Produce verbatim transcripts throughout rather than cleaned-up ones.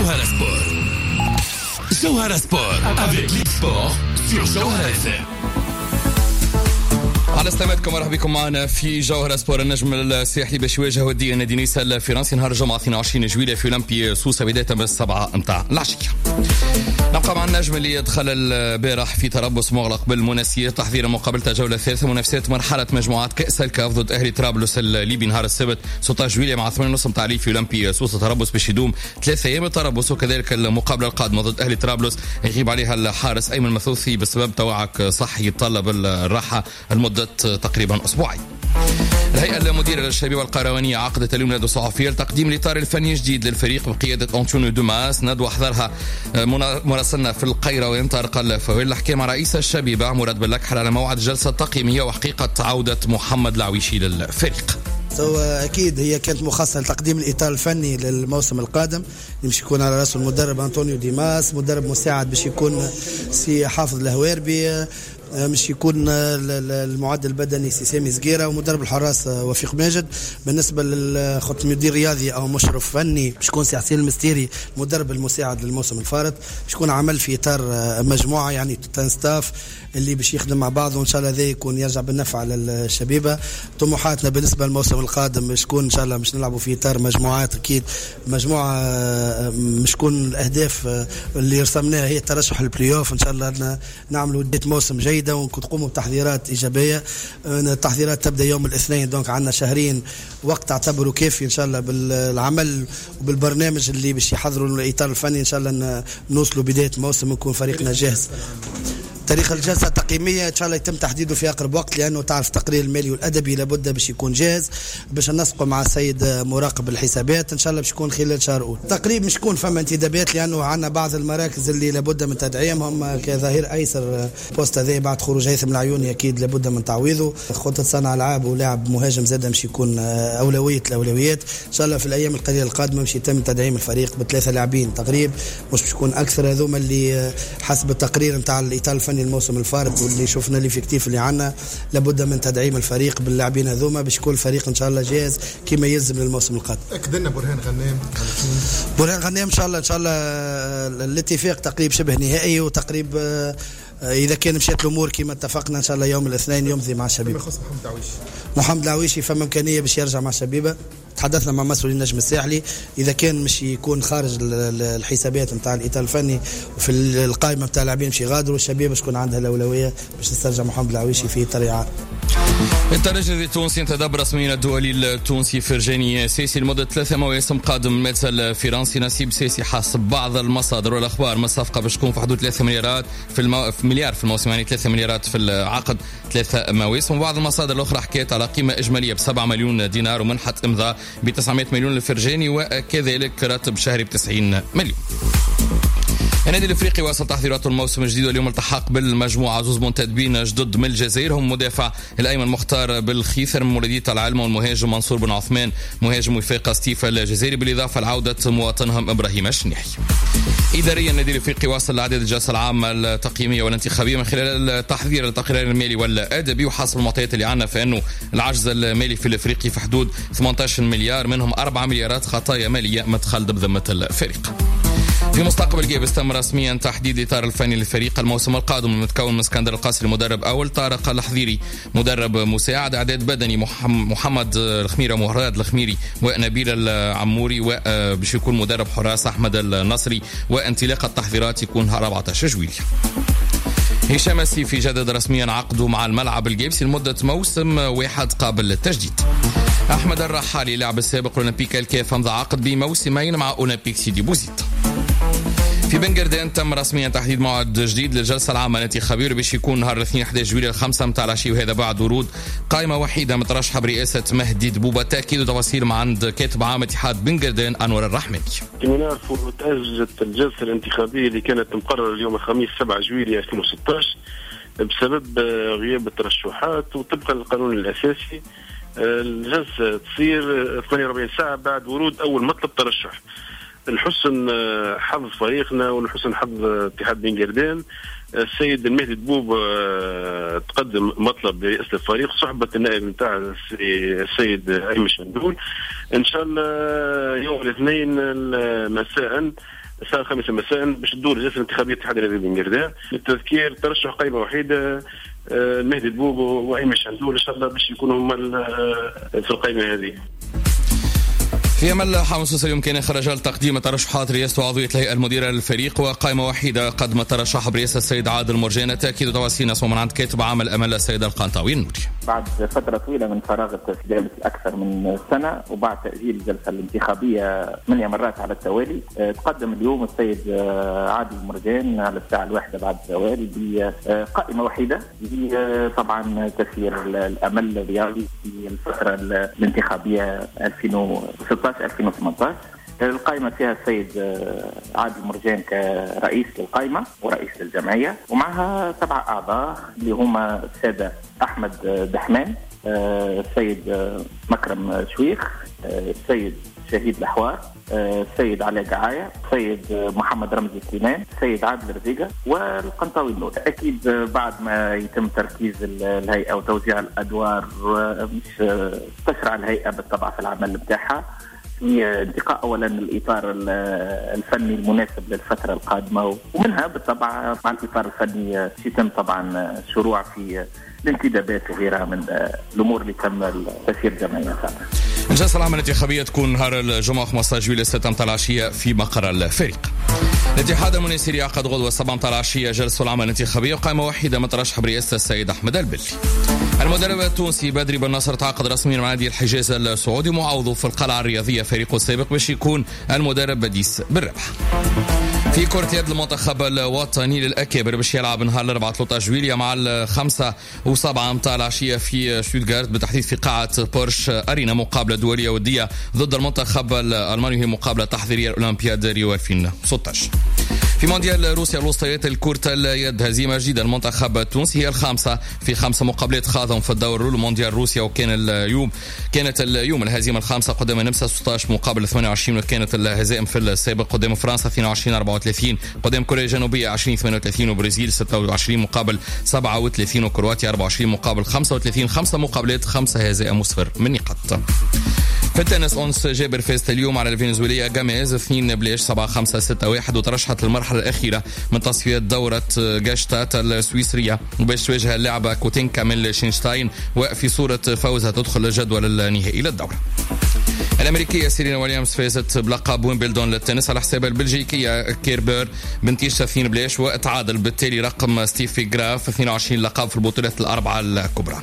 Jawhara Sport. Jawhara Sport avec League Sport sur Jawhara F M. على سلامتكم، مرحبا بكم معنا في جوهرة سبور. النجم الساحلي باش يواجه وديا نادي نيسا الفرنسي نهار الجمعة اثنين وعشرين جويلية في أولمبي سوسة بداية من السبعة متاع العشية. نبقى مع النجم اللي دخل البارح في تربص مغلق بالمناسية تحضير مقابلة الجولة الثالثة منافسات مرحلة مجموعات كأس الكاف ضد أهلي طرابلس الليبي نهار السبت ستة عشر جويلية مع ثمانية ونص متاع في أولمبي سوسة. تربص باش يدوم ثلاثة أيام التربص، وكذلك المقابلة القادمة ضد أهلي طرابلس يغيب عليها الحارس أيمن المثوثي بسبب توعك صحي يتطلب الراحة لمدة تقريبا أسبوعين. الهيئة المديرة للشبيبة القروانية عقدت اليوم ندوة صحفية لتقديم الإطار الفني الجديد للفريق بقيادة أنطونيو دوماس. ندوة حضرها مراسلنا في القاهرة وينطرق الفويل الحكي مع رئيس الشبيبة مراد بلكحل على موعد الجلسة التقييمية وحقيقة عودة محمد العويشي للفريق. أكيد هي كانت مخصصة لتقديم الإطار الفني للموسم القادم اللي مش يكون على رأسه المدرب أنطونيو ديماس، مدرب مساعد باش يكون سي حافظ الهواربي، مش يكون المعدل البدني سي سامي زقيرة، ومدرب الحراس وفيق ماجد. بالنسبة للخط مدير رياضي أو مشرف فني باش يكون سي حسين المستيري المدرب المساعد للموسم الفارط. باش يكون عمل في إطار مجموعة يعني ستاف اللي باش يخدم مع بعض، وإن شاء الله ذا يكون يرجع بالنفع على الشبيبة. طموحاتنا بالنسبة للموسم القادم باش تكون إن شاء الله باش نلعبوا في إطار مجموعات، أكيد مجموعة مش تكون الأهداف اللي رسمناها هي الترشح للبلاي أوف. إن شاء الله نعملوا ودية موسم جيدة ونقوموا بتحضيرات إيجابية. التحضيرات تبدأ يوم الاثنين، دونك عندنا شهرين وقت تعتبروا كافي إن شاء الله بالعمل وبالبرنامج اللي باش يحضروا الإطار الفني. إن شاء الله نوصلوا بداية موسم ونكون فريقنا جاهز. تاريخ الجلسة التقييمية إن شاء الله يتم تحديده في أقرب وقت، لأنه تعرف التقرير المالي والأدبي لابد باش يكون جاهز باش نسقه مع السيد مراقب الحسابات. إن شاء الله باش يكون خلال شهر أول تقريبا. مش يكون فما انتدابات لأنه عندنا بعض المراكز اللي لابد من تدعيمهم كظهير أيسر. بوست هذا بعد خروج هيثم العيوني أكيد لابد من تعويضه. خطة صانع ألعاب ولاعب مهاجم زاد مش يكون أولوية الأولويات. إن شاء الله في الأيام القليلة القادمة مش يتم تدعيم الفريق بثلاثة لاعبين تقريبا، مش باش يكون أكثر. هذوما اللي حسب التقرير نتاع الإطار الفني الموسم الفارط واللي شفنا الافكتيف اللي عنا لابد من تدعيم الفريق باللاعبين هذوما باش يكون الفريق ان شاء الله جاهز كما يلزم للموسم القادم. اكد لنا برهان غنام برهان غنام ان شاء الله ان شاء الله الاتفاق تقريب شبه نهائي، وتقريب اذا كان مشات الامور كما اتفقنا ان شاء الله يوم الاثنين يمضي مع الشبيبه. محمد العويشي محمد العويشي فما امكانيه باش يرجع مع الشبيبه. تحدثنا مع مسؤولين النجم الساحلي اذا كان مش يكون خارج الحسابات نتاع الاطار الفني وفي القائمه نتاع اللاعبين مش يغادروا الشبيبه باش تكون عندها الاولويه باش تسترجع محمد العويشي في طريقه. الترجي التونسي انتدب رسميا الدولي التونسي فرجاني سيسي لمدة ثلاثة مواسم قادم الماتش الفرنسي. نسيب سيسي حسب بعض المصادر والأخبار من الصفقة باش تكون في حدود ثلاثة مليارات في, المو... في مليار في الموسم، يعني ثلاثة مليارات في العقد ثلاثة مواسم. وبعض المصادر الأخرى حكيت على قيمة إجمالية بسبعة مليون دينار ومنحة إمضاء بتسعمائة مليون للفرجاني، وكذلك راتب شهري بتسعين مليون. النادي الافريقي واصل تحضيراته الموسم الجديد، واليوم التحق بالمجموعه زوز منتدبين جدد من الجزائر هم مدافع الايمن مختار بالخيثر من مولودية العلمة والمهاجم منصور بن عثمان مهاجم وفاق ستيفا الجزائري، بالاضافه لعوده مواطنهم ابراهيم الشنيحي. اداريا النادي الافريقي واصل لعدد الجلسه العامه التقييميه والانتخابيه من خلال التحضير التقرير المالي والادبي. وحسب المعطيات اللي عندنا فانه العجز المالي في الافريقي في حدود ثمانية عشر مليار، منهم أربعة مليارات خطايا ماليه متخلده بذمه الفريق. في مستقبل قريب استمر رسميا تحديد الاطار الفني للفريق الموسم القادم المتكون من اسكندر القاسري مدرب اول، طارق الحضيري مدرب مساعد، اعداد بدني محمد الخميره مراد الخميري ونبيل العموري، وباش يكون مدرب حراس احمد النصري، وانطلاق التحضيرات يكون أربعة عشر جويلية. هشام السيفي جدد رسميا عقده مع الملعب الجيبسي لمده موسم واحد قابل للتجديد. احمد الرحالي لاعب السابق اولمبيك الكاف امضى عقد بموسمين مع اولمبيك سيدي بوزيد. في بنغردان تم رسميا تحديد موعد جديد للجلسه العامه الانتخابيه باش يكون نهار الاثنين أحد عشر جويلية الخمسة متاع العشي، وهذا بعد ورود قائمه وحيده مترشحه برئاسه مهدي دبوبه. تاكيد وتفاصيل مع عند كاتب عام اتحاد بنغردان انور الرحمني. كما نعرفوا تأجلت الجلسه الانتخابيه اللي كانت مقرره اليوم الخميس سبعة جويلية ألفين وستة عشر بسبب غياب الترشحات، وطبقا للقانون الاساسي الجلسه تصير ثمانية وأربعين ساعه بعد ورود اول مطلب ترشح. الحسن حظ فريقنا والحسن حظ اتحاد بنغردان السيد المهدي دبوب تقدم مطلب لرئاسة الفريق صحبة النائب نتاع السيد أيمن شندول. إن شاء الله يوم الاثنين مساء الساعة الخامسة مساء باش تدور الجلسة الانتخابية الاتحاد الرياضي بنقرداع. للتذكير ترشح قائمة وحيدة المهدي البوبو وأيمن شندول، إن شاء الله باش يكونوا هما في القائمة هذه. في أمل حمص اليوم كان خرج لتقديم ترشحات رئاسة وعضوية الهيئة المديرة للفريق وقائمة وحيدة قدم ترشح برئاسة السيد عادل مرجان. تأكيد تواسينا من عند كاتب عام الأمل السيد القنطاوي النوري. بعد فترة طويلة من فراغ التسجيل أكثر من سنة وبعد تأجيل الجلسة الانتخابية ثمانية مرات على التوالي، تقدم اليوم السيد عادل مرجان على الساعة الواحدة بعد التوالي بقائمة وحيدة هي طبعا تسيير الأمل الرياضي في الفترة الانتخابية ألفين وستة عشر ألفين وثمانية عشر. القائمة فيها السيد عادل مرجان كرئيس للقائمة ورئيس للجمعية، ومعها سبعة أعضاء اللي هما السادة أحمد دحمان، السيد مكرم شويخ، السيد شهيد الحوار، السيد علاء قعاية، السيد محمد رمزي سليمان، السيد عادل رزيقة والقنطاوي النوري. أكيد بعد ما يتم تركيز الهيئة وتوزيع الأدوار مش تشرع الهيئة بالطبع في العمل بتاعها في انتقاء أولا الإطار الفني المناسب للفترة القادمة، ومنها بالطبع مع الإطار الفني يتم طبعا شروع في الانتدابات وغيرها من الأمور اللي تم تسيير جمعية. الجلسة العامة الانتخابية تكون نهار الجمعة خمسة عشر جويلية الساعة العشية في مقر الفريق. الاتحاد المناصري يعقد غدوة سبعة العشية جلسة العامة الانتخابية وقائمة وحيدة مترشح برئاسة السيد أحمد البلي. المدرب التونسي بدري بن نصر تعاقد رسميا مع نادي الحجاز السعودي معوضه في القلعة الرياضية فريقه السابق باش يكون المدرب بديس بالربح. في كرة يد المنتخب الوطني للأكابر باش يلعب نهار الأربعاء ثلاثة عشر جويلية مع الخمسة وسبعة متاع العشية في شتوتغارت بالتحديد في قاعة بورش أرينا، مقابلة دولية ودية ضد المنتخب الألماني، هي مقابلة تحضيرية الأولمبياد ريو ألفين وستة عشر. في مونديال روسيا الوسطيات الكرة اليد هزيمة جديدة المنتخب التونسي هي الخامسة في خمس مقابلات خاضهم في الدور الأول مونديال روسيا، وكان اليوم كانت اليوم الهزيمة الخامسة قدام النمسا ستة عشر مقابل ثمانية وعشرين، وكانت الهزائم في السابق قدام فرنسا اثنين وعشرين أربعة وثلاثين، قدام كوريا الجنوبية عشرين ثمانية وثلاثين، وبرازيل ستة وعشرين مقابل سبعة وثلاثين، وكرواتيا أربعة وعشرين مقابل خمسة وثلاثين. خمسة مقابلات خمسة هزائم وصفر من نقاط. في التنس أونس جابر فازت اليوم على الفنزويلية جاميز اثنين بلاش سبعة خمسة ستة واحد، وترشحت للمرحلة الأخيرة من تصفيات دورة جاشتات السويسرية باش تواجه اللاعبة كوتينكا من شينشتاين، وفي صورة فوزها تدخل الجدول النهائي للدورة. الأمريكية سيرينا ويليامز فازت بلقب ويمبلدون للتنس على حساب البلجيكية كيربر بنتيجة اثنين بلاش، وتعادل بالتالي رقم ستيفي جراف اثنين وعشرين لقب في البطولات الأربعة الكبرى.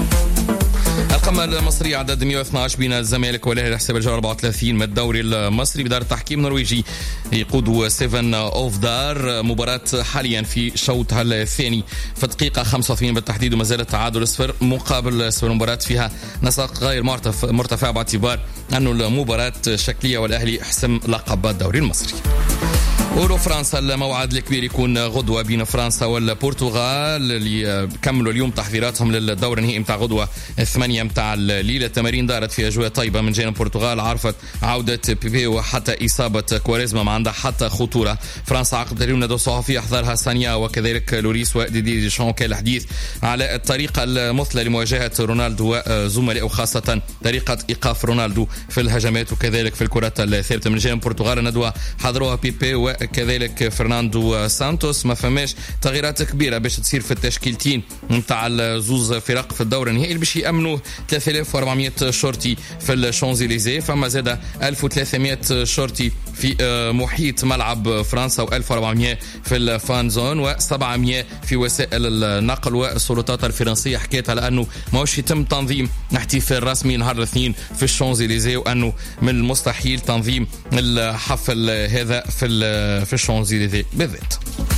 القمة المصرية عدد مئة واثني عشر بين الزمالك والاهلي حساب الجولة أربعة وثلاثين من الدوري المصري بدار التحكيم النرويجي يقود سيفن اوف دار. مباراة حاليا في شوطها الثاني في الدقيقة خمسة وثمانين بالتحديد، وما زال التعادل صفر مقابل صفر. المباراة فيها نسق غير مرتفع باعتبار أنه المباراة شكلية والأهلي حسم لقب الدوري المصري. أورو فرنسا الموعد الكبير يكون غدوة بين فرنسا والبرتغال اللي كملوا اليوم تحضيراتهم للدور النهائي متاع غدوة الثمانية متاع الليلة. التمارين دارت في أجواء طيبة من جانب البرتغال، عرفت عودة بيبي وحتى إصابة كواريزما ما عندها حتى خطورة. فرنسا عقدت اليوم ندوة صحفية أحضرها سانيا وكذلك لوريس وديدي ديشان كان الحديث على الطريقة المثلى لمواجهة رونالدو وزملائه، خاصة طريقة إيقاف رونالدو في الهجمات وكذلك في الكرات الثابتة. من جانب البرتغال الندوة حضروها بيبي وكذلك فرناندو سانتوس. ما فماش تغييرات كبيرة باش تصير في التشكيلتين نتاع الزوز فرق في الدور النهائي باش يأمنوا ثلاثة آلاف وأربعمئة شرطي في الشانزليزيه، فما زاد ألف وثلاثمئة شرطي في محيط ملعب فرنسا وألف وأربعمئة في الفان زون وسبعمئة في وسائل النقل. والسلطات الفرنسية حكيت على أنه ماهوش يتم تنظيم احتفال رسمي نهار الاثنين في الشانزليزيه، وأنه من المستحيل تنظيم الحفل هذا في في الشانزليزيه بالذات.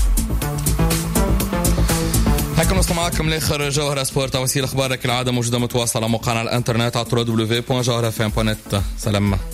هكذا نوصل معكم لاخر جوهرة سبورت، توصيل اخبارك العاده موجوده متواصله على موقعنا على الانترنت على دبليو دبليو دبليو دوت جوهرة إف إم دوت نت. سلام.